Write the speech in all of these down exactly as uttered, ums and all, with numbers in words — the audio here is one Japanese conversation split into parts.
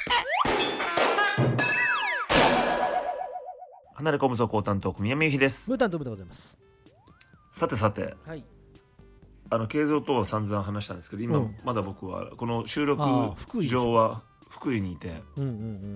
離れ込むぞ高担当宮見由紀です。 ムータントムでございます。 さてさて、 はい、 あの慶三とは散々話したんですけど、今、うん、まだ僕はこの収録上は福井にいて、うんうんうん、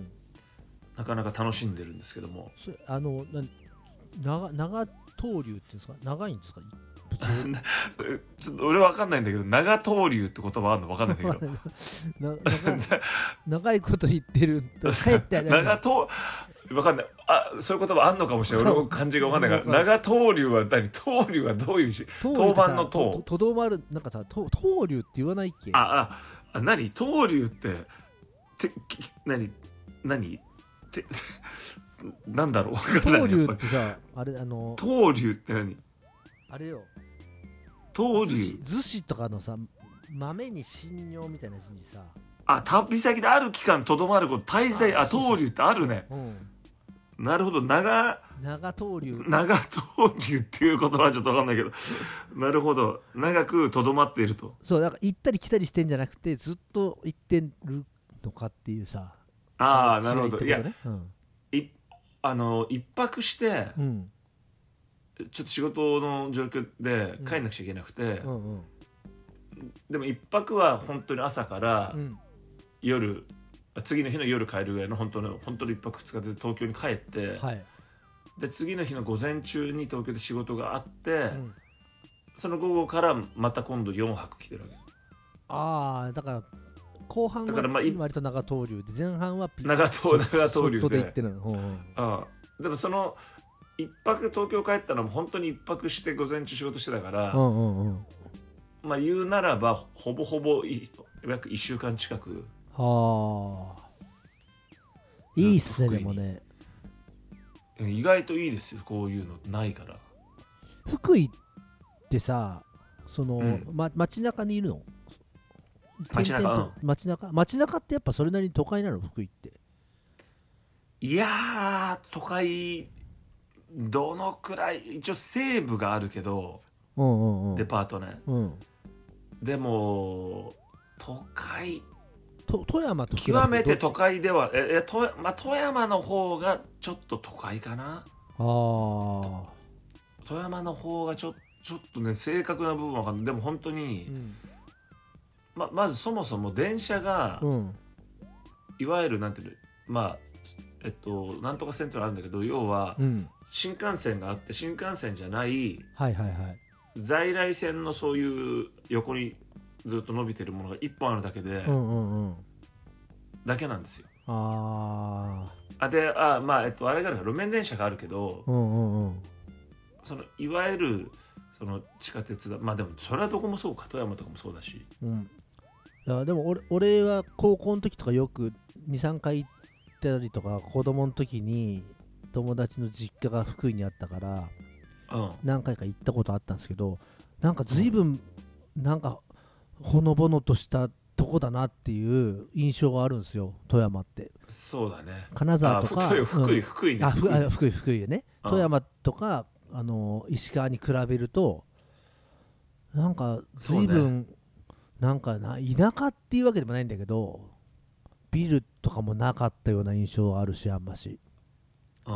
なかなか楽しんでるんですけども、 それあのな長長東流っていうんですか、長いんですかちょっと俺分かんないんだけど、長東流って言葉あるの分かんないんだけどな長, 長いこと言ってると帰って長東分かんない、あ、そういう言葉あんのかもしれない。俺も漢字が分かんないから長東流は何、東流はどういう字、当番の東とどまる、なんかさ、東流って言わないっけ。 あああ、何東流ってて何何てなんだろう、 東流ってさ、あれあの東流って何、 あれよ、 東流逗子とかのさ、豆に信用みたいな字にさ、 あ、旅先である期間とどまること滞在、あ、東流ってあるね、うん、なるほど、長長東流長東流っていう言葉はちょっと分かんないけどなるほど、長くとどまっていると。 そう、だから行ったり来たりしてんじゃなくてずっと行ってるのかっていうさ。 ああ、なるほど、ね、いや、 うん、 いあの一泊して、うん、ちょっと仕事の状況で帰んなくちゃいけなくて、うんうんうん、でも一泊は本当に朝から、うん、夜、次の日の夜帰るぐらいの本当の本当に一泊二日で東京に帰って、はい、で次の日の午前中に東京で仕事があって、うん、その午後からまた今度よんはく来てるわけ。 ああ、だから後半は割と長東流で前半はピ長東長東流で、 で行ってるの、うんうん、 ああ、でもその一泊東京帰ったのも本当に一泊して午前中仕事してたから、うんうんうん、まあ言うならばほぼほぼ約いっしゅうかん近く。 はあ、いいっすね。でもね、 意外といいですよ、こういうのないから。 福井ってさ、その、うんま、街中にいるの？ 街中、うん、 街中街中ってやっぱそれなりに都会なの、福井って。 いやー、都会どのくらい、一応西部があるけど、うんうんうん、デパートね、うん、でも都会、 と富山と極めて都会ではええと、まあ、富山の方がちょっと都会かな。あ、富山の方がちょ、ちょっとね正確な部分は分かんない。でも本当に、うん、ま, まずそもそも電車が、うん、いわゆるなんていうの、まあえっとなんとか線ってのあるんだけど、要は、うん、新幹線があって新幹線じゃない、はいはいはい、在来線のそういう横にずっと伸びてるものがいっぽんあるだけで、うんうんうん、だけなんですよ。ああで、あ、まあ、えっと、あれがあるから路面電車があるけど、うんうんうん、そのいわゆるその地下鉄だ、まあでもそれはどこもそうか、富山とかもそうだし、うん、 いやでも 俺, 俺は高校の時とかよく にさんかい行ったりとか、子供の時に友達の実家が福井にあったから、うん、何回か行ったことあったんですけど、なんか随分なんかほのぼのとしたとこだなっていう印象があるんですよ、富山って。 そうだね、 金沢とか福井福井福井ね、 あ福井福井福井でね、富山とかあの石川に比べるとなんか随分、ね、なんかな田舎っていうわけでもないんだけど、ビルとかもなかったような印象があるし、あんまし、うん、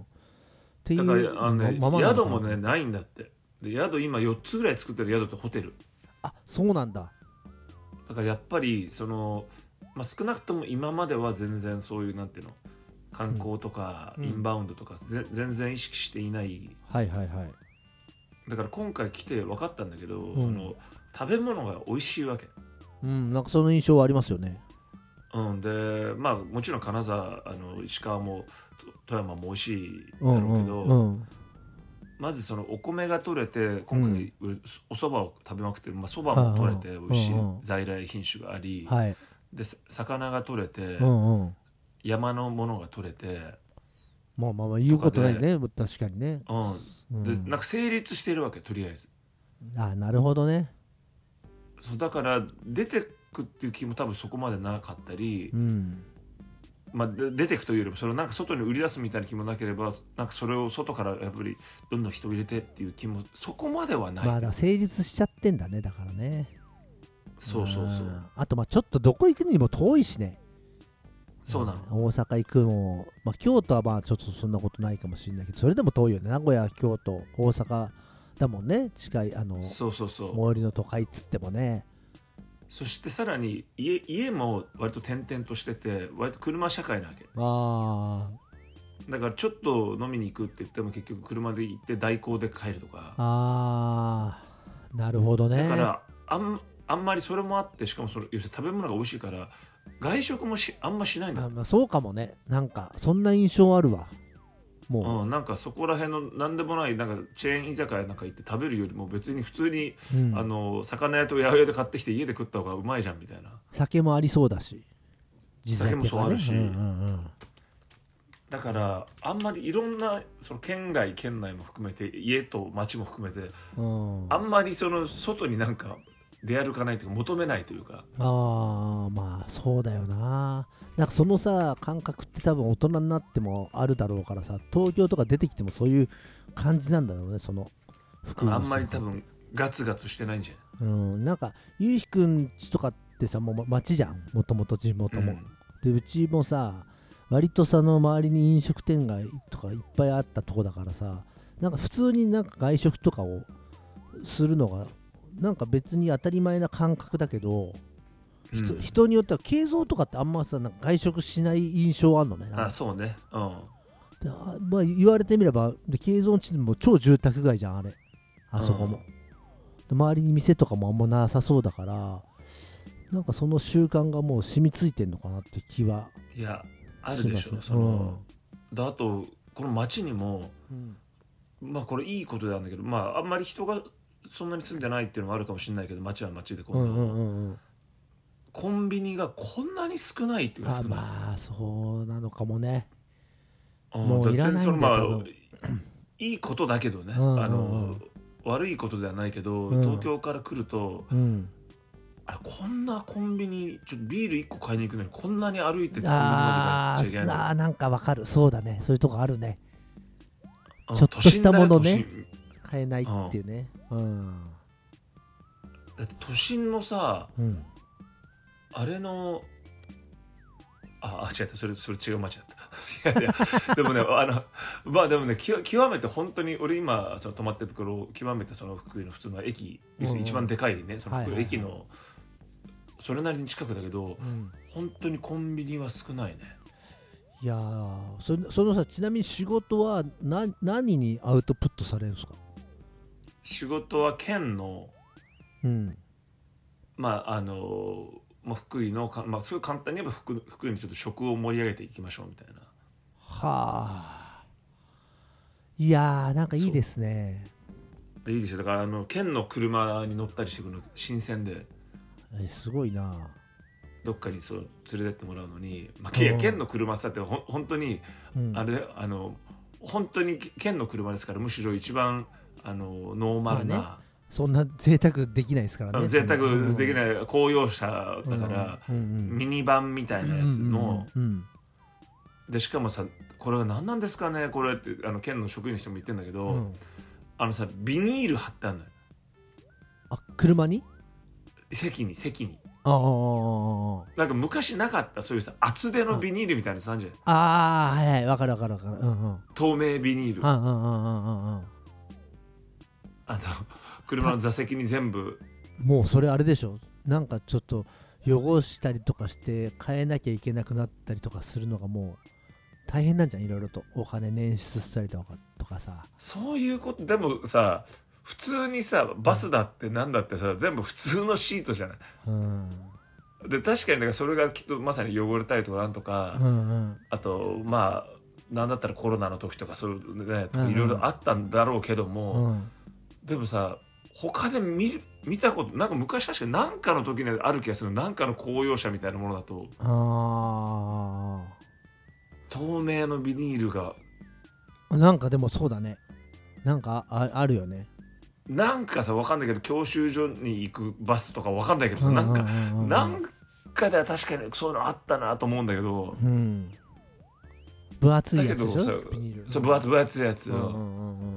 っていうだからあの、ね、まま宿もねないんだって。で宿今よっつぐらい作ってる宿ってホテル。 あ、そうなんだ。 だからやっぱりその、まあ、少なくとも今までは全然そういうなんていうの、観光とかインバウンドとか、うん、全然意識していない、 はいはいはい、 だから今回来て分かったんだけど、うん、その食べ物が美味しいわけ、 うん、なんかその印象はありますよね。 うん、でまあもちろん金沢、あの石川も富山も美味しいだろうけど、うんうんうん、まずそのお米が取れて、今回、うん、お蕎麦を食べまくってる、まあ、蕎麦も取れて美味しい在来品種があり、はい、で魚が取れて、うんうん、山のものが取れて、 まあまあまあ言うことないね、確かにね、 うん、でなんか成立しているわけ、とりあえず。 あ、なるほどね。 そうだから出てくっていう気も多分そこまでなかったり、うん、まあ、出てくというよりもそれをなんか外に売り出すみたいな気もなければ、なんかそれを外からやっぱりどんどん人を入れてっていう気もそこまではない。 まあだ成立しちゃってんだね、だからね。 そうそうそう。 あとまあちょっとどこ行くにも遠いしね。 そうなの、 うん、大阪行くも、まあ、京都はまあちょっとそんなことないかもしれないけど、それでも遠いよね。名古屋、京都、大阪だもんね、近い、あのそうそうそう、 最寄りの都会っつってもね。 そしてさらに 家, 家も割と転々としてて、割と車社会なわけ。 あだからちょっと飲みに行くって言っても結局車で行って代行で帰るとか。 あー、なるほどね。 だからあ ん, あんまりそれもあって、しかもそれ要するに食べ物が美味しいから外食もしあんましないんだ。 あ、まあ、そうかもね。なんかそんな印象あるわ。もう、うん、なんかそこら辺の何でもないなんかチェーン居酒屋なんか行って食べるよりも別に普通に、うん、あの魚屋と八百屋で買ってきて家で食った方がうまいじゃんみたいな。 酒もありそうだし、 地酒もそうあるし、 うんうんうん、 だからあんまりいろんなその県外県内も含めて家と町も含めて、うん、あんまりその外になんか出歩かないというか求めないというか。 ああ、まあそうだよな。なんかそのさ感覚って多分大人になってもあるだろうからさ、東京とか出てきてもそういう感じなんだろうね、その服。あんまり多分ガツガツしてないんじゃん。 うん、なんかゆうひくんちとかってさ、もう町じゃん、もともと地元も、うん、でうちもさ割とその周りに飲食店街とかいっぱいあったとこだからさ、なんか普通になんか外食とかをするのがなんか別に当たり前な感覚だけど、うん、人, 人によっては慶三とかってあんまさなんか外食しない印象あんのね。 あ、そうね、うん、 で、まあ、言われてみれば慶三地も超住宅街じゃんあれ、あそこも、うん、で周りに店とかもあんまなさそうだから、なんかその習慣がもう染みついてんのかなって気は。 いやあるでしょ、その、うん、だあとこの町にも、うん、まあこれいいことなんだけど、まああんまり人がそんなに住んでないっていうのもあるかもしれないけど、町は町でこう、うんうんうん、コンビニがこんなに少ないっていうか、 あ、まあそうなのかもね。 うん、もういらないんだよ、まあ、いいことだけどね、うんうんうん、あの悪いことではないけど、うん、東京から来ると、うん、あこんなコンビニちょっとビールいっこ買いに行くのにこんなに歩いてコンビニまで行っちゃいけないの。 あー、なんかわかる。そうだね、そういうとこあるね。ちょっとしたものね買えないっていうね、うんうん、 だって都心のさ、うん、あれのああ違ったそれそれ違う街だったいやいやでもねあのまあでもね極めて本当に俺今その泊まってるところ極めてその福井の普通の駅、うんうん、一番でかいねその福井駅の、はいはいはい、それなりに近くだけど、うん、本当にコンビニは少ないね。 いやそ, そのさ、ちなみに仕事は何, 何にアウトプットされるんですか？ 仕事は県の、うん、まああのまあ、福井のか、まあ、すごい簡単に言えば 福, 福井にちょっと食を盛り上げていきましょうみたいな。 はあ、いやーなんかいいですね。 でいいですよ。だからあの県の車に乗ったりしてくるの新鮮で、 えすごいな。 どっかにそう連れてってもらうのに、まあ、県の車ってってほ本当に、うん、あれあの本当に県の車ですから、むしろ一番あのノーマルな、まあね、 そんな贅沢できないですからね。 贅沢できない公用車だから、うんうんうん、ミニバンみたいなやつの、うんうんうん、でしかもさこれは何なんですかねこれってあの県の職員の人も言ってるんだけど、うん、あのさビニール貼ってあるのよ。 あ、車に席に席にあなんか昔なかったそういうさ厚手のビニールみたいなやつあるじゃん。 ああはいはいわかるわかるわかる、うんうん、 透明ビニール、 うんうんうんうんうん、 あの車の座席に全部。 もうそれあれでしょ、なんかちょっと汚したりとかして変えなきゃいけなくなったりとかするのがもう大変なんじゃん、いろいろとお金捻出したりとかとかさ。 そういうことでもさ普通にさバスだってなんだってさ、うん、全部普通のシートじゃない、うん、で確かにだからそれがきっとまさに汚れたりとかなんとか、うんうん、あとまあなんだったらコロナの時とかそういうねいろいろあったんだろうけども、うん、でもさ他で 見, 見たことなんか昔確かに何かの時にある気がする。何かの公用車みたいなものだとあ透明のビニールがなんかでもそうだね、なんか あ, あるよね。 なんかさ分かんないけど教習所に行くバスとか分かんないけどさ、うんうんうんうん、なんかなんかでは確かにそういうのあったなと思うんだけど、うん、 分厚いやつでしょビニール。そう分厚い分厚いやつ、うんうんうんうん、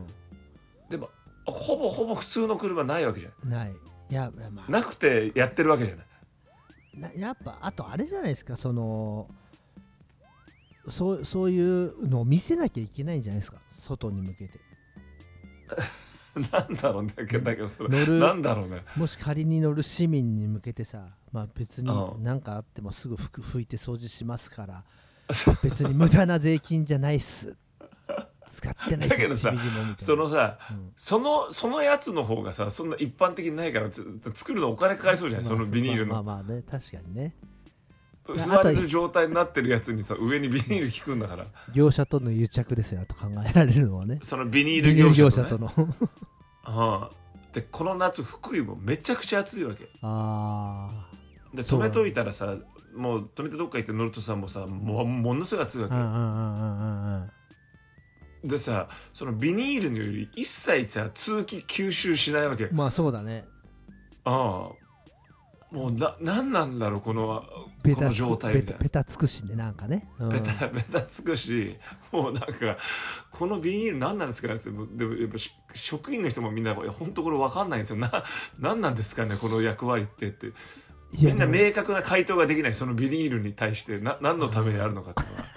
でもほぼほぼ普通の車ないわけじゃん。 ない。いや、まあ、 なくてやってるわけじゃない。 なやっぱあとあれじゃないですか、そのそうそういうのを見せなきゃいけないんじゃないですか、外に向けて。 なんだろうね、だけどそれなんだろうね。 もし仮に乗る市民に向けてさ、まあ、別に何かあってもすぐ拭いて掃除しますから別に無駄な税金じゃないっす、使ってないっす。 だけどさ、そのさ、うん、そのそのやつの方がさ、そんな一般的にないから作るのお金かかりそうじゃない、まあ、そのビニールの。 まあまあまあね、確かにね。 座れる状態になってるやつにさ、上にビニール引くんだから。 業者との癒着ですよと考えられるのはね。 そのビニール業者と、ね、業者とのああ。でこの夏福井もめちゃくちゃ暑いわけ。あで止めといたらさ、もう止めてどっか行って乗るとさ、もうさ、もうものすごい暑いわけ。でさ、そのビニールのより一切さ通気吸収しないわけ。 まあそうだね。 ああ。もうな、なんなんだろうこのベタこの状態みたいな。 ベタつくしね、なんかね、 うん、ベタベタつくし、もうなんかこのビニール何なんですかねって。でもやっぱ職員の人もみんな本当これ分かんないんですよ。な、何なんですかねこの役割ってって。みんな明確な回答ができない。そのビニールに対してな何のためにあるのかっていうのは。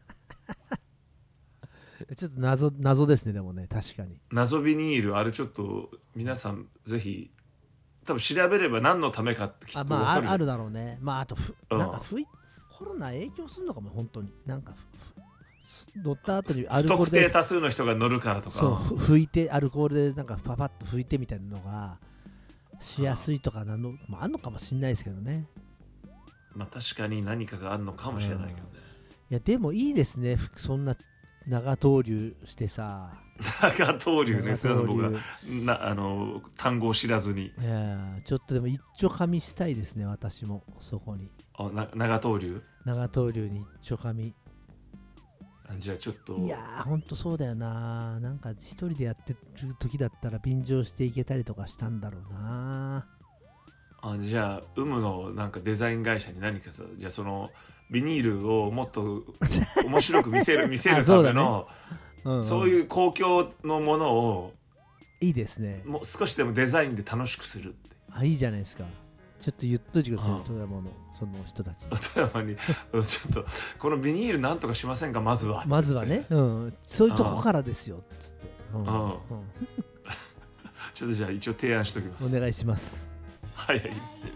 ちょっと謎謎ですね。でもね、確かに謎ビニールあれちょっと皆さんぜひ。多分調べれば何のためかってきっと分かる。 あ、まあ、ある、あるだろうね。まああとふ、うん、なんかふいコロナ影響するのかも本当に。なんか乗った後にアルコールで不特定多数の人が乗るからとか。 そう拭いてアルコールでなんかパパッと拭いてみたいなのがしやすいとかなの、まあ、あるのかもしれないですけどね。 まあ確かに何かがあるのかもしれないけどね。 いやでもいいですね。そんな長投留してさ。 長投留ですよ、僕はなあの単語を知らずに。 いやちょっとでも一丁噛みしたいですね、私もそこに。 あな長投留長投留に一丁噛み。 じゃあちょっと。 いやーほんとそうだよな。なんか一人でやってる時だったら便乗していけたりとかしたんだろうな。 あじゃあ有無のなんかデザイン会社に何かさ、じゃあそのビニールをもっと面白く見せる見せるためのそう、ねうんうん、そういう公共のものをいいですね。 もう少しでもデザインで楽しくするって。 あいいじゃないですか。ちょっと言っといてください、富山のその人たちに。 富山にちょっとこのビニールなんとかしませんかまずは。 まずはね、うん、そういうとこからですよっつって、うんうんうん、 ちょっとじゃあ一応提案しておきます。 お願いします。 はいはい。